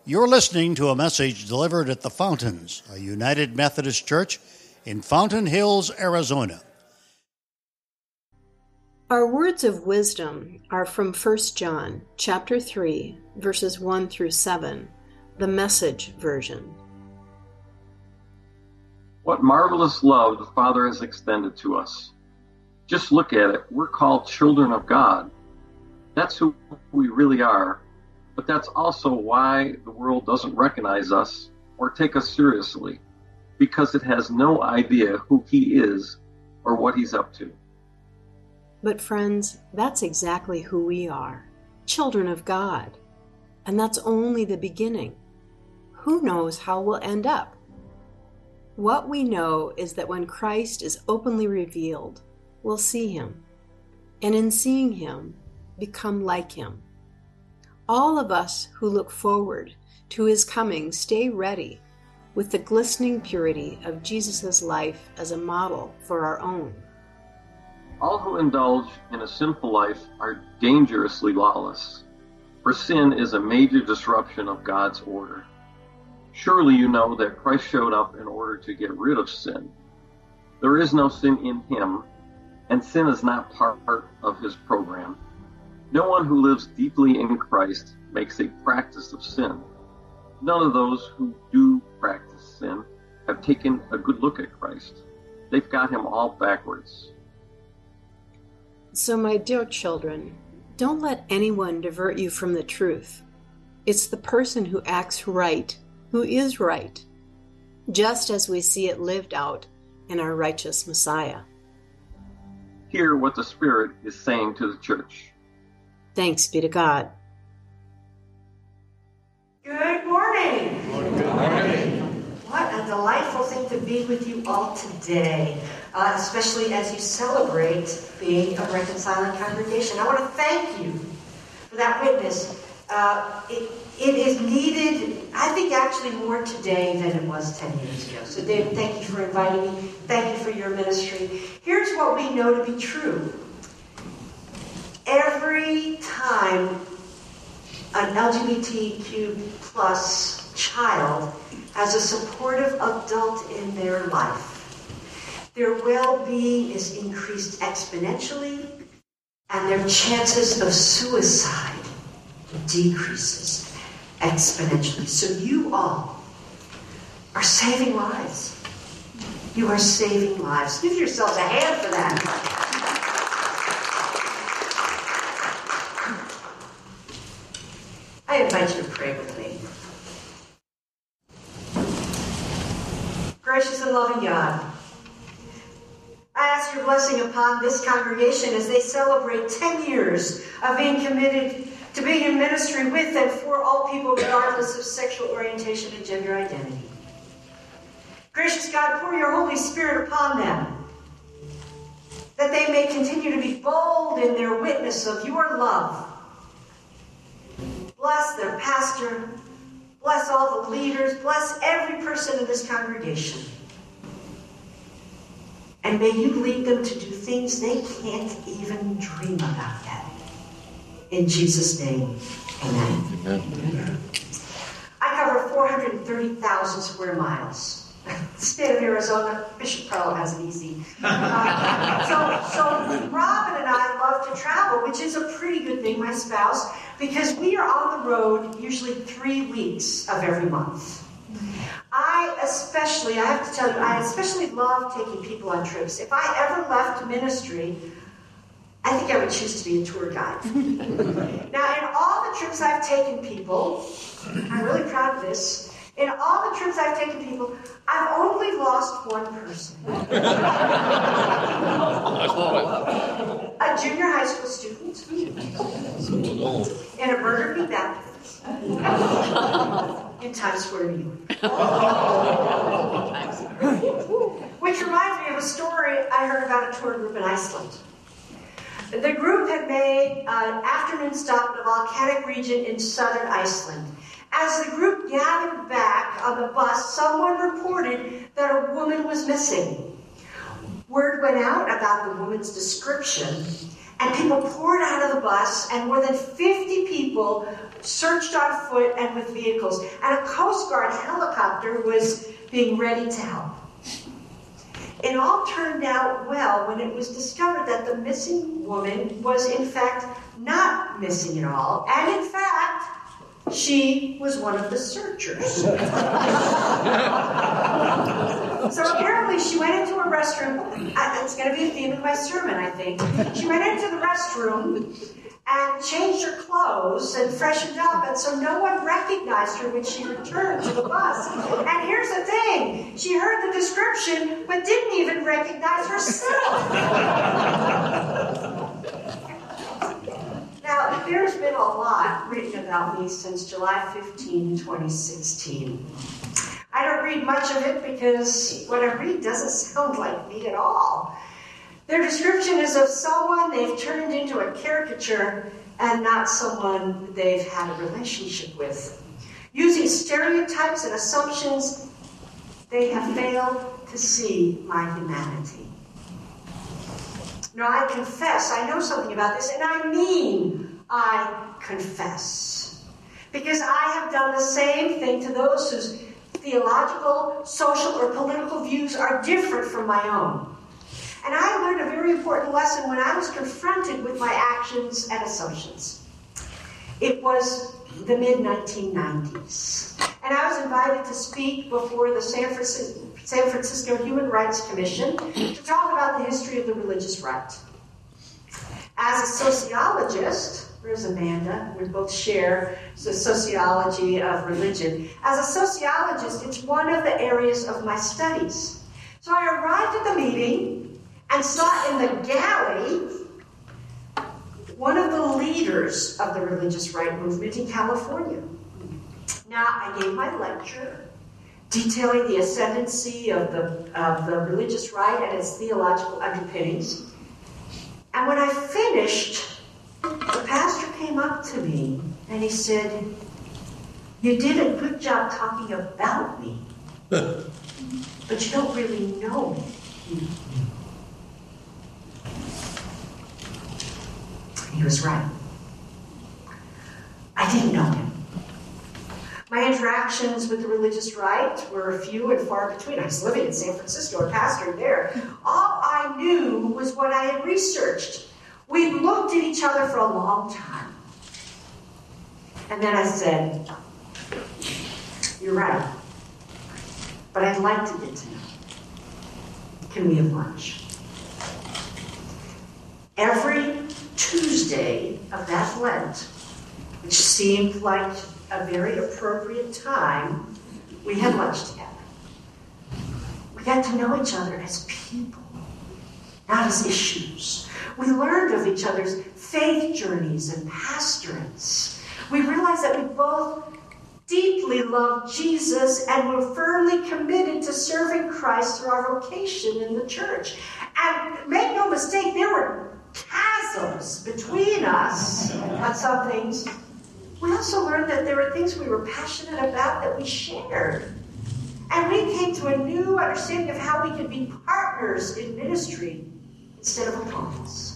You're listening to a message delivered at the Fountains, a United Methodist Church in Fountain Hills, Arizona. Our words of wisdom are from 1 John chapter 3, verses 1 through 7, the Message version. What marvelous love the Father has extended to us. Just look at it. We're called children of God. That's who we really are. But that's also why the world doesn't recognize us or take us seriously, because it has no idea who He is or what He's up to. But friends, that's exactly who we are, children of God. And that's only the beginning. Who knows how we'll end up? What we know is that when Christ is openly revealed, we'll see Him, and in seeing Him, become like Him. All of us who look forward to His coming stay ready with the glistening purity of Jesus' life as a model for our own. All who indulge in a sinful life are dangerously lawless, for sin is a major disruption of God's order. Surely you know that Christ showed up in order to get rid of sin. There is no sin in Him, and sin is not part of His program. No one who lives deeply in Christ makes a practice of sin. None of those who do practice sin have taken a good look at Christ. They've got Him all backwards. So, my dear children, don't let anyone divert you from the truth. It's the person who acts right who is right, just as we see it lived out in our righteous Messiah. Hear what the Spirit is saying to the church. Thanks be to God. Good morning. Good morning. What a delightful thing to be with you all today, especially as you celebrate being a reconciling congregation. I want to thank you for that witness. It is needed, I think, actually more today than it was 10 years ago. So, David, thank you for inviting me. Thank you for your ministry. Here's what we know to be true. Every time an LGBTQ plus child has a supportive adult in their life, their well-being is increased exponentially, and their chances of suicide decreases exponentially. So you all are saving lives. You are saving lives. Give yourselves a hand for that. I invite you to pray with me. Gracious and loving God, I ask your blessing upon this congregation as they celebrate 10 years of being committed to being in ministry with and for all people regardless of sexual orientation and gender identity. Gracious God, pour your Holy Spirit upon them, that they may continue to be bold in their witness of your love. Bless their pastor, bless all the leaders, bless every person in this congregation. And may you lead them to do things they can't even dream about yet. In Jesus' name, amen. Amen. I cover 430,000 square miles. The state of Arizona, Bishop Carlo has it easy. So Robin and I love to travel, which is a pretty good thing, my spouse, because we are on the road usually 3 weeks of every month. I have to tell you, I especially love taking people on trips. If I ever left ministry, I think I would choose to be a tour guide. Now, in all the trips I've taken people, I'm really proud of this, in all the trips I've taken people, I've only lost one person. A junior high school student in a Burger V Baptist in Times Square, New York. Which reminds me of a story I heard about a tour group in Iceland. The group had made an afternoon stop in a volcanic region in southern Iceland. As the group gathered back on the bus, someone reported that a woman was missing. Word went out about the woman's description, and people poured out of the bus, and more than 50 people searched on foot and with vehicles, and a Coast Guard helicopter was being ready to help. It all turned out well when it was discovered that the missing woman was in fact not missing at all, and in fact, she was one of the searchers. So apparently she went into a restroom. It's going to be a theme of my sermon, I think. She went into the restroom and changed her clothes and freshened up, and so no one recognized her when she returned to the bus. And here's the thing. She heard the description, but didn't even recognize herself. Now, there's been a lot written about me since July 15, 2016. I don't read much of it because what I read doesn't sound like me at all. Their description is of someone they've turned into a caricature and not someone they've had a relationship with. Using stereotypes and assumptions, they have failed to see my humanity. Now, I confess, I know something about this, and I mean I confess. Because I have done the same thing to those whose theological, social, or political views are different from my own. And I learned a very important lesson when I was confronted with my actions and assumptions. It was the mid-1990s. And I was invited to speak before the San Francisco Human Rights Commission to talk about the history of the religious right. As a sociologist, where's Amanda? We both share the sociology of religion. As a sociologist, it's one of the areas of my studies. So I arrived at the meeting and saw in the galley one of the leaders of the religious right movement in California. Now, I gave my lecture detailing the ascendancy of the religious right and its theological underpinnings. And when I finished, the pastor came up to me and he said, "You did a good job talking about me, but you don't really know me." He was right. I didn't know him. My interactions with the religious right were few and far between. I was living in San Francisco and pastoring there. All I knew was what I had researched. We looked at each other for a long time. And then I said, "You're right, but I'd like to get to know you. Can we have lunch?" Every Tuesday of that Lent, which seemed like a very appropriate time, we had lunch together. We got to know each other as people, not as issues. We learned of each other's faith journeys and pastorates. We realized that we both deeply loved Jesus and were firmly committed to serving Christ through our vocation in the church. And make no mistake, there were chasms between us on some things. We also learned that there were things we were passionate about that we shared. And we came to a new understanding of how we could be partners in ministry instead of opponents.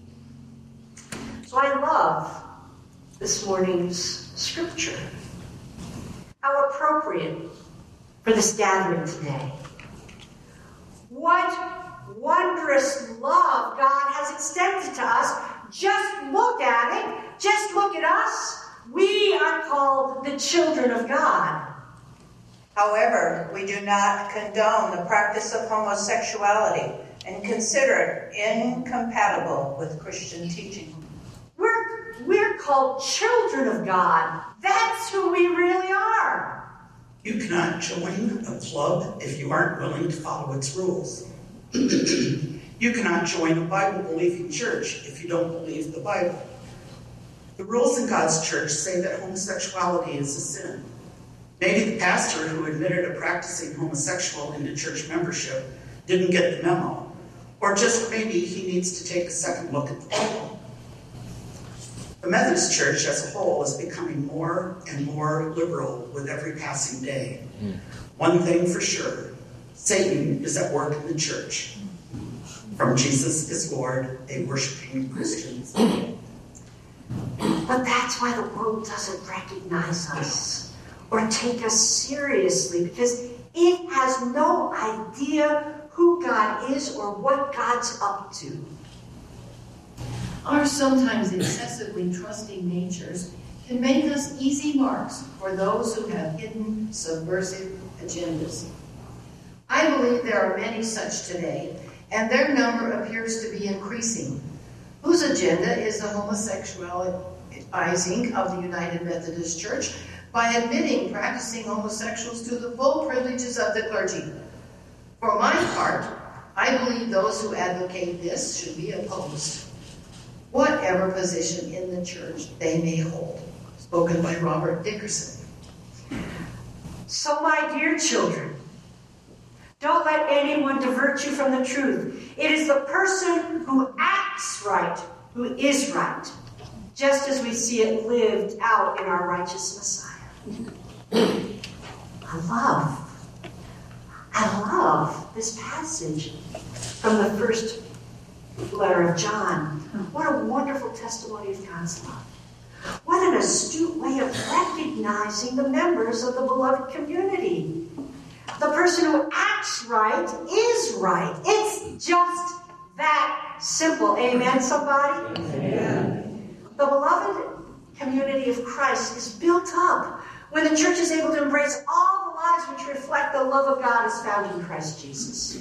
So I love this morning's scripture. How appropriate for this gathering today. What wondrous love God has extended to us. Just look at it. Just look at us. We are called the children of God. However, we do not condone the practice of homosexuality and consider it incompatible with Christian teaching. We're called children of God. That's who we really are. You cannot join a club if you aren't willing to follow its rules. You cannot join a Bible-believing church if you don't believe the Bible. The rules in God's church say that homosexuality is a sin. Maybe the pastor who admitted a practicing homosexual into church membership didn't get the memo, or just maybe he needs to take a second look at the Bible. The Methodist Church as a whole is becoming more and more liberal with every passing day. One thing for sure, Satan is at work in the church. From Jesus is Lord, a worshiping Christians. But that's why the world doesn't recognize us or take us seriously, because it has no idea who God is or what God's up to. Our sometimes excessively trusting natures can make us easy marks for those who have hidden subversive agendas. I believe there are many such today, and their number appears to be increasing, whose agenda is the homosexualizing of the United Methodist Church by admitting practicing homosexuals to the full privileges of the clergy. For my part, I believe those who advocate this should be opposed, whatever position in the church they may hold. Spoken by Robert Dickerson. So, my dear children, don't let anyone divert you from the truth. It is the person who acts right who is right, just as we see it lived out in our righteous Messiah. I love this passage from the first letter of John. What a wonderful testimony of God's love. What an astute way of recognizing the members of the beloved community. The person who acts right is right. It's just that simple. Amen, somebody? Amen. The beloved community of Christ is built up when the church is able to embrace all the lives which reflect the love of God as found in Christ Jesus.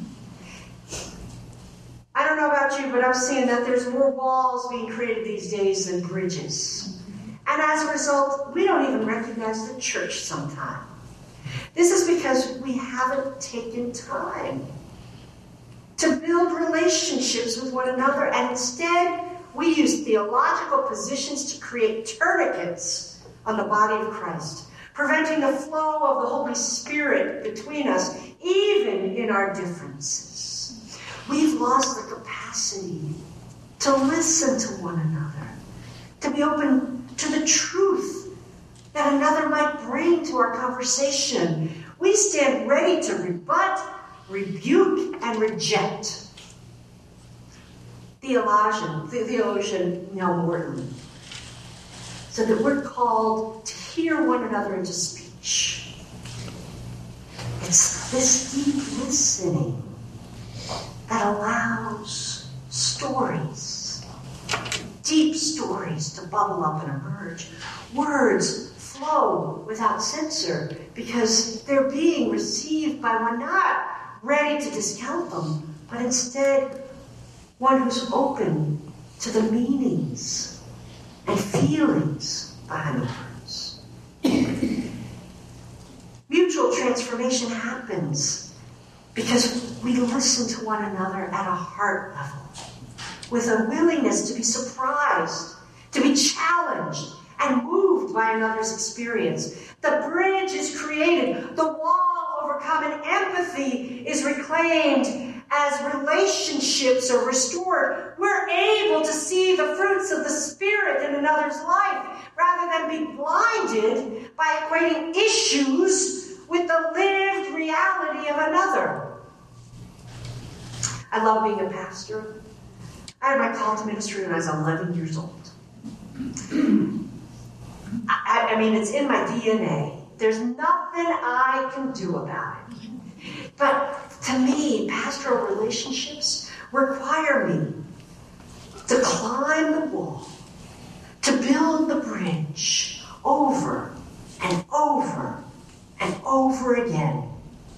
I don't know about you, but I'm seeing that there's more walls being created these days than bridges. And as a result, we don't even recognize the church sometimes. This is because we haven't taken time to build relationships with one another, and instead we use theological positions to create tourniquets on the body of Christ, preventing the flow of the Holy Spirit between us, even in our differences. We've lost the capacity to listen to one another, to be open to the truth that another might bring to our conversation. We stand ready to rebut, rebuke, and reject. Theologian Nell Morton said that we're called to hear one another into speech. It's this deep listening that allows stories, deep stories, to bubble up and emerge. Words flow without censor because they're being received by one not ready to discount them, but instead one who's open to the meanings and feelings behind the words. Mutual transformation happens because we listen to one another at a heart level, with a willingness to be surprised, to be challenged, and moved by another's experience. The bridge is created, the wall overcome, and empathy is reclaimed. As relationships are restored, we're able to see the fruits of the Spirit in another's life, rather than be blinded by equating issues with the lived reality of another. I love being a pastor. I had my call to ministry when I was 11 years old. I mean, it's in my DNA. There's nothing I can do about it. But to me, pastoral relationships require me to climb the wall, to build the bridge over and over and over again.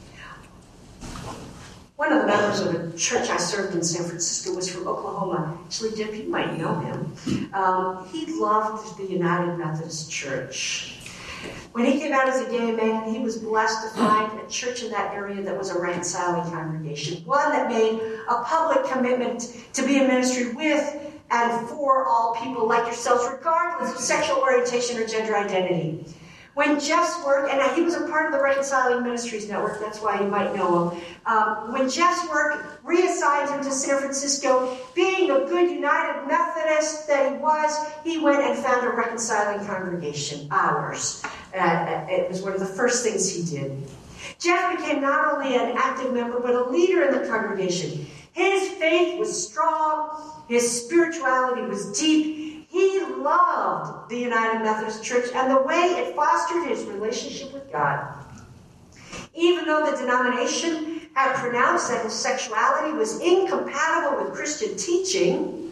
One of the members of a church I served in San Francisco was from Oklahoma. Actually, Dip, you might know him. He loved the United Methodist Church. When he came out as a gay man, he was blessed to find a church in that area that was a reconciling congregation, one that made a public commitment to be in ministry with and for all people like yourselves, regardless of sexual orientation or gender identity. When Jeff's work, and he was a part of the Reconciling Ministries Network, that's why you might know him. When Jeff's work reassigned him to San Francisco, being a good United Methodist that he went and found a reconciling congregation, ours. It was one of the first things he did. Jeff became not only an active member, but a leader in the congregation. His faith was strong. His spirituality was deep. He He loved the United Methodist Church and the way it fostered his relationship with God. Even though the denomination had pronounced that his sexuality was incompatible with Christian teaching,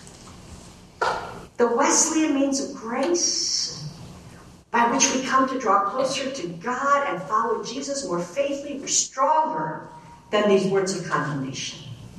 the Wesleyan means of grace by which we come to draw closer to God and follow Jesus more faithfully were stronger than these words of condemnation.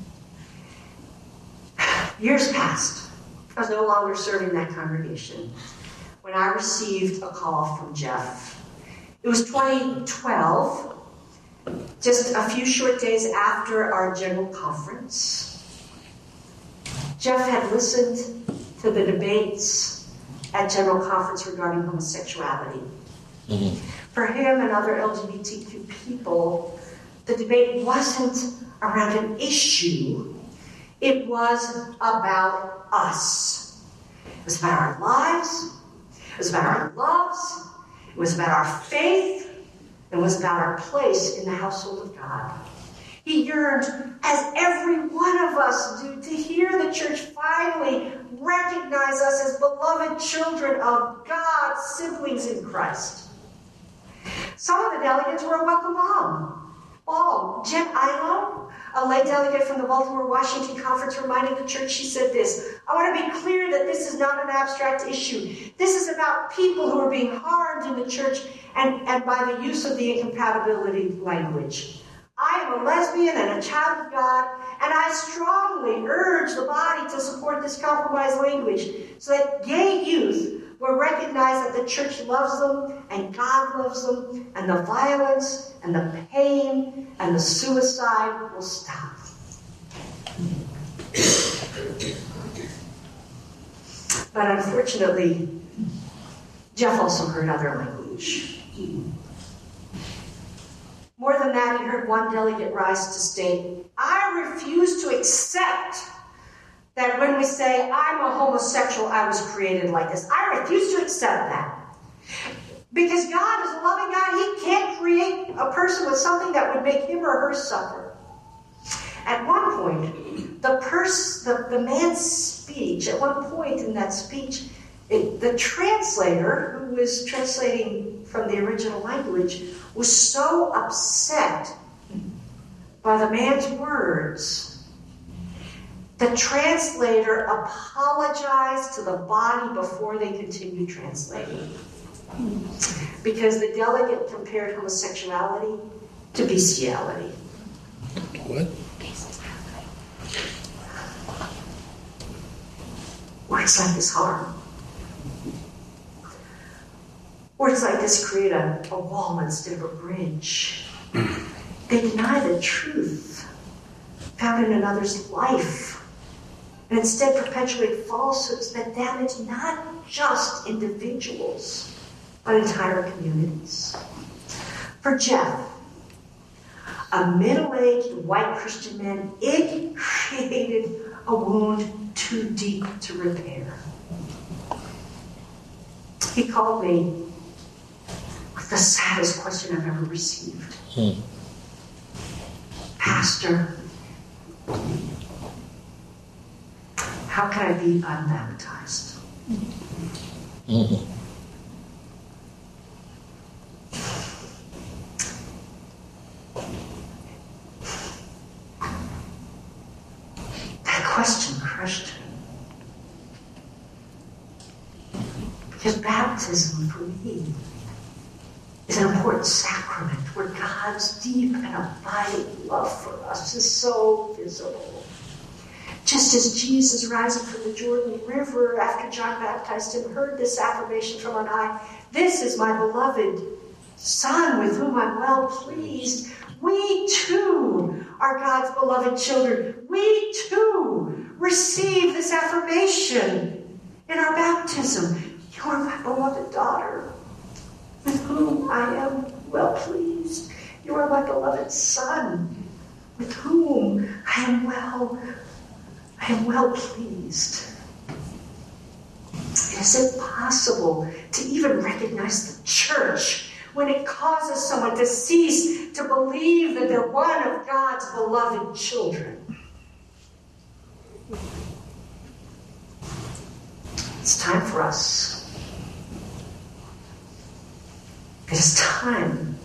Years passed. I was no longer serving that congregation when I received a call from Jeff. It was 2012, just a few short days after our general conference. Jeff had listened to the debates at general conference regarding homosexuality. Mm-hmm. For him and other LGBTQ people, the debate wasn't around an issue. It was about us. It was about our lives. It was about our loves. It was about our faith. It was about our place in the household of God. He yearned, as every one of us do, to hear the church finally recognize us as beloved children of God, siblings in Christ. Some of the delegates were a welcome balm. Jen Ilo, a lay delegate from the Baltimore, Washington Conference, reminded the church, she said this: I want to be clear that this is not an abstract issue. This is about people who are being harmed in the church and by the use of the incompatibility language. I am a lesbian and a child of God, and I strongly urge the body to support this compromise language so that gay youth will recognize that the church loves them and God loves them, and the violence and the pain and the suicide will stop. But unfortunately, Jeff also heard other language. More than that, he heard one delegate rise to state, I refuse to accept that when we say, I'm a homosexual, I was created like this. I refuse to accept that. Because God is a loving God. He can't create a person with something that would make him or her suffer. At one point, the man's speech, at one point in that speech, the translator, who was translating from the original language, was so upset by the man's words. The translator apologized to the body before they continued translating. Because the delegate compared homosexuality to bestiality. What? Words like this harm. Words like this create a wall instead of a bridge. They deny the truth found in another's life, and instead perpetuate falsehoods that damage not just individuals, but entire communities. For Jeff, a middle-aged white Christian man, it created a wound too deep to repair. He called me with the saddest question I've ever received. Pastor, how can I be unbaptized? That question crushed him. Because baptism for me is an important sacrament where God's deep and abiding love for us is so visible. Just as Jesus, rising from the Jordan River after John baptized him, heard this affirmation from on high, "This is my beloved Son with whom I'm well pleased." We too are God's beloved children. We too receive this affirmation in our baptism. You are my beloved daughter, with whom I am well pleased. You are my beloved Son, with whom I am well pleased. Is it possible to even recognize the church when it causes someone to cease to believe that they're one of God's beloved children? It's time for us. It is time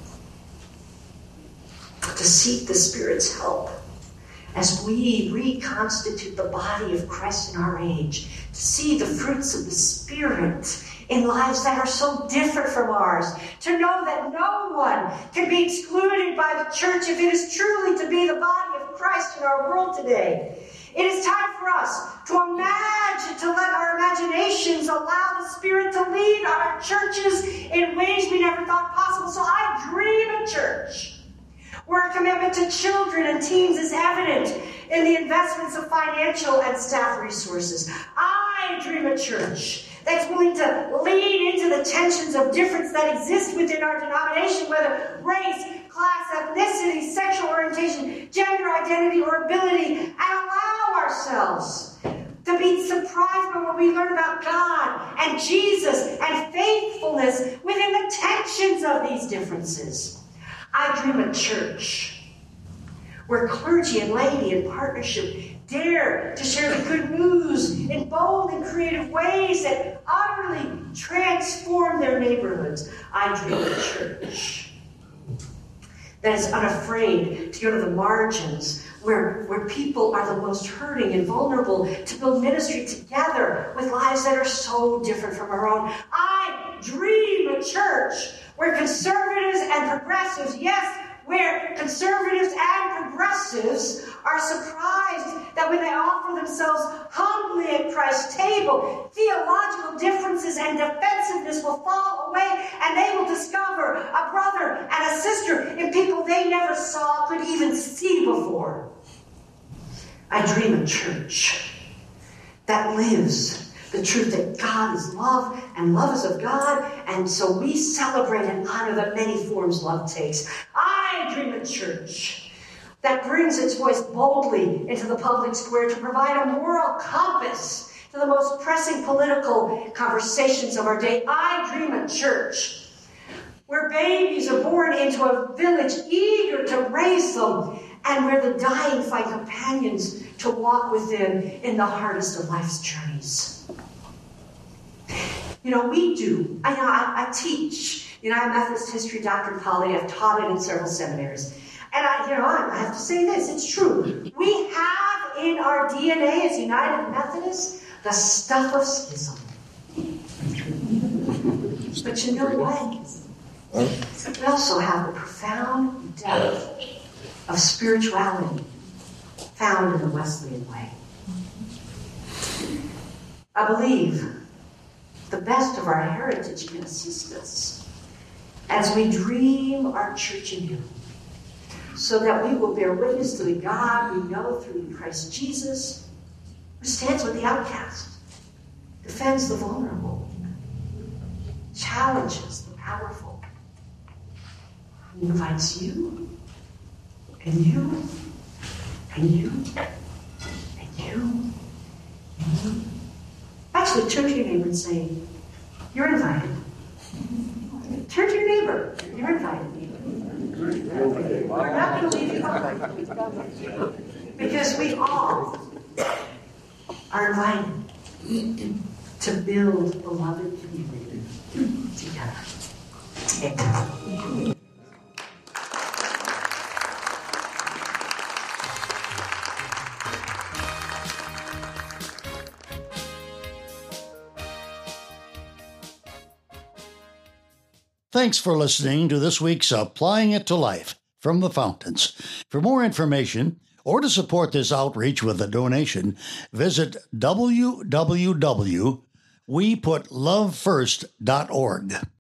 to seek the Spirit's help as we reconstitute the body of Christ in our age, to see the fruits of the Spirit in lives that are so different from ours, to know that no one can be excluded by the church if it is truly to be the body of Christ in our world today. It is time for us to let our imaginations allow the Spirit to lead our churches in ways we never thought possible. So I dream a church where a commitment to children and teens is evident in the investments of financial and staff resources. I dream a church that's willing to lean into the tensions of difference that exist within our denomination, whether race, class, ethnicity, sexual orientation, gender identity, or ability, and allow ourselves to be surprised by what we learn about God and Jesus and faithfulness within the tensions of these differences. I dream a church where clergy and laity in partnership dare to share the good news in bold and creative ways that utterly transform their neighborhoods. I dream a church that is unafraid to go to the margins where people are the most hurting and vulnerable, to build ministry together with lives that are so different from our own. I dream a church where conservatives and progressives, yes, where conservatives and progressives are surprised that when they offer themselves humbly at Christ's table, theological differences and defensiveness will fall away, and they will discover a brother and a sister in people they never saw, could even see before. I dream a church that lives the truth that God is love and love is of God, and so we celebrate and honor the many forms love takes. I dream a church that brings its voice boldly into the public square to provide a moral compass to the most pressing political conversations of our day. I dream a church where babies are born into a village eager to raise them, and where the dying find companions to walk within in the hardest of life's journeys. We do. I teach. I'm a Methodist history doctor in Poly. I've taught it in several seminaries. And I have to say this, it's true. We have in our DNA as United Methodists the stuff of schism. But you know what? We also have a profound depth of spirituality found in the Wesleyan way. I believe the best of our heritage can assist us as we dream our church in you, so that we will bear witness to the God we know through Christ Jesus, who stands with the outcast, defends the vulnerable, challenges the powerful, who invites you, and you, and you, and you, and you. Actually, turn to your neighbor and say, you're invited. Turn to your neighbor. You're invited. We're not going to leave you behind. Because we all are invited to build beloved community together. Amen. Thanks for listening to this week's Applying It to Life from the Fountains. For more information or to support this outreach with a donation, visit www.weputlovefirst.org.